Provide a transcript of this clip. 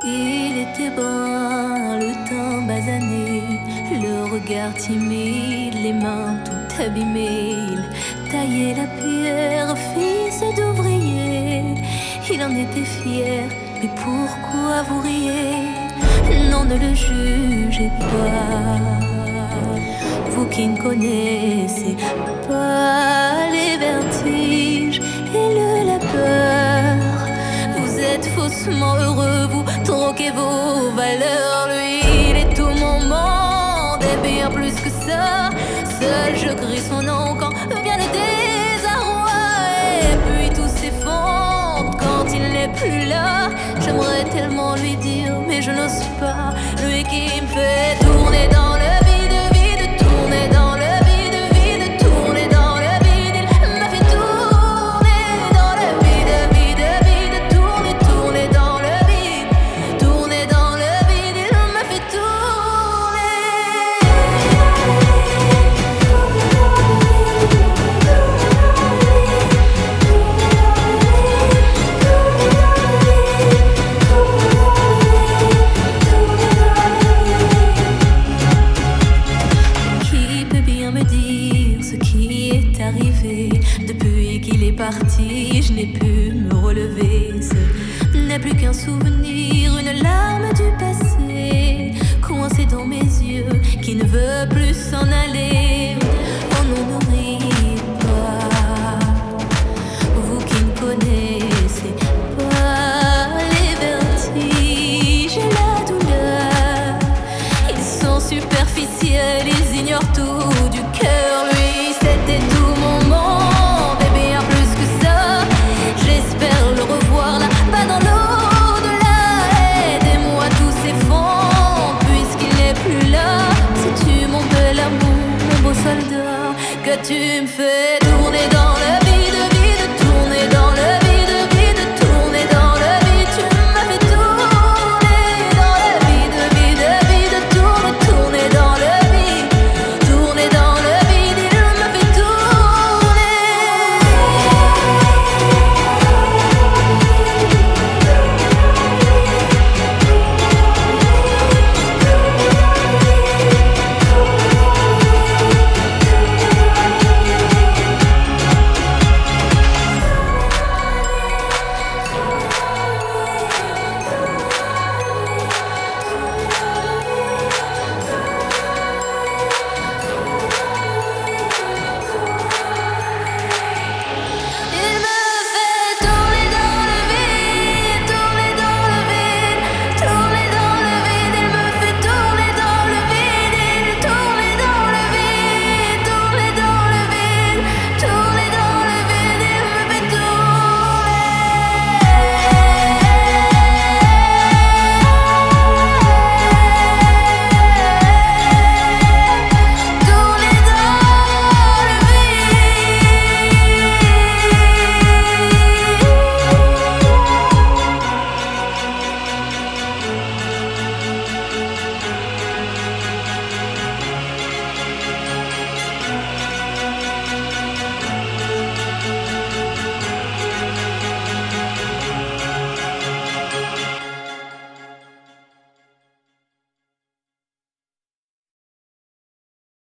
Il était brun, le teint basané, le regard timide, les mains tout abîmées. Il taillait la pierre, fils d'ouvrier. Il en était fier, mais pourquoi vous riez? Non, ne le jugez pas, vous qui ne connaissez pas les vertiges et le labeur. Vous êtes faussement heureux, vous troquez vos valeurs. Lui, il est tout mon monde et bien plus que ça. Seul je crie son nom quand vient le désarroi. Et puis tout s'effondre quand il n'est plus là. J'aimerais tellement lui dire, mais je n'ose pas. Lui qui me fait tourner dans le vide, vide, tourner dans le vide, vide, tourner dans le vide. Il m'a fait tourner dans le vide, vide, vide, tourner, tourner dans le vide, tourner dans le vide. Il m'a fait arrivé. Depuis qu'il est parti, je n'ai pu me relever. Ce n'est plus qu'un souvenir, une larme du passé, coincée dans mes yeux, qui ne veut plus s'en aller.